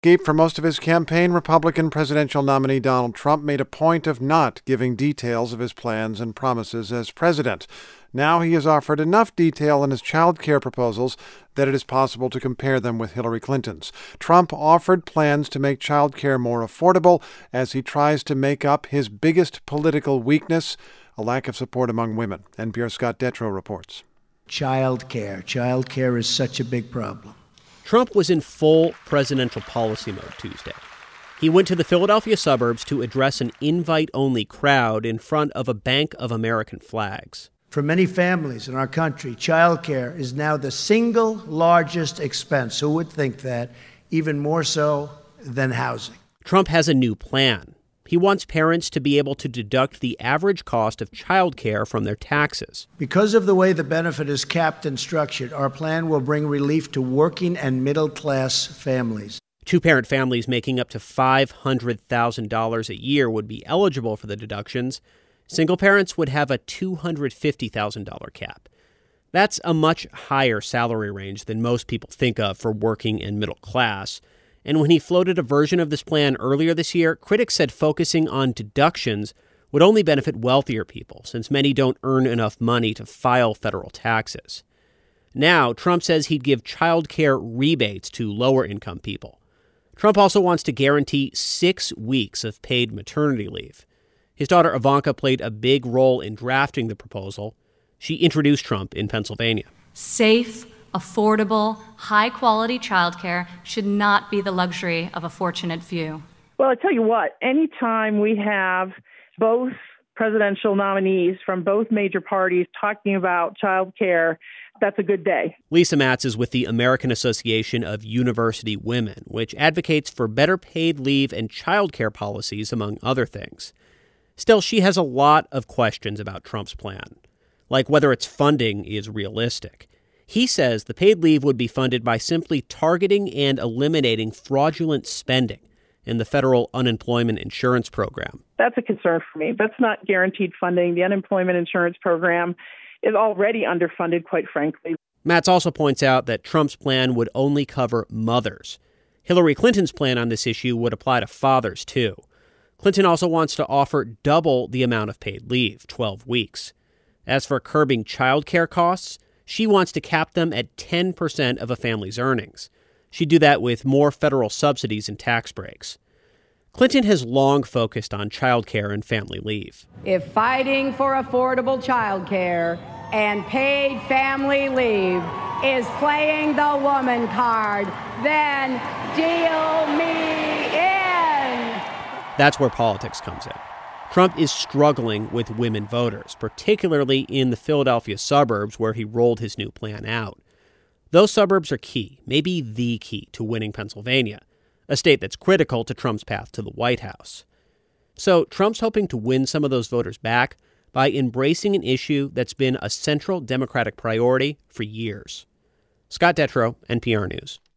For most of his campaign, Republican presidential nominee Donald Trump made a point of not giving details of his plans and promises as president. Now he has offered enough detail in his child care proposals that it is possible to compare them with Hillary Clinton's. Trump offered plans to make child care more affordable as he tries to make up his biggest political weakness, a lack of support among women. NPR's Scott Detrow reports. Child care. Child care is such a big problem. Trump was in full presidential policy mode Tuesday. He went to the Philadelphia suburbs to address an invite-only crowd in front of a Bank of American flags. For many families in our country, child care is now the single largest expense. Who would think that? Even more so than housing. Trump has a new plan. He wants parents to be able to deduct the average cost of child care from their taxes. Because of the way the benefit is capped and structured, our plan will bring relief to working and middle-class families. Two-parent families making up to $500,000 a year would be eligible for the deductions. Single parents would have a $250,000 cap. That's a much higher salary range than most people think of for working and middle class. And when he floated a version of this plan earlier this year, critics said focusing on deductions would only benefit wealthier people, since many don't earn enough money to file federal taxes. Now, Trump says he'd give child care rebates to lower-income people. Trump also wants to guarantee 6 weeks of paid maternity leave. His daughter Ivanka played a big role in drafting the proposal. She introduced Trump in Pennsylvania. Safe, affordable, high-quality childcare should not be the luxury of a fortunate few. Well, I tell you what, anytime we have both presidential nominees from both major parties talking about childcare, that's a good day. Lisa Matz is with the American Association of University Women, which advocates for better paid leave and childcare policies, among other things. Still, she has a lot of questions about Trump's plan, like whether its funding is realistic. He says the paid leave would be funded by simply targeting and eliminating fraudulent spending in the federal unemployment insurance program. That's a concern for me. That's not guaranteed funding. The unemployment insurance program is already underfunded, quite frankly. Matz also points out that Trump's plan would only cover mothers. Hillary Clinton's plan on this issue would apply to fathers, too. Clinton also wants to offer double the amount of paid leave, 12 weeks. As for curbing child care costs, she wants to cap them at 10% of a family's earnings. She'd do that with more federal subsidies and tax breaks. Clinton has long focused on child care and family leave. If fighting for affordable child care and paid family leave is playing the woman card, then deal me in. That's where politics comes in. Trump is struggling with women voters, particularly in the Philadelphia suburbs where he rolled his new plan out. Those suburbs are key, maybe the key, to winning Pennsylvania, a state that's critical to Trump's path to the White House. So Trump's hoping to win some of those voters back by embracing an issue that's been a central Democratic priority for years. Scott Detrow, NPR News.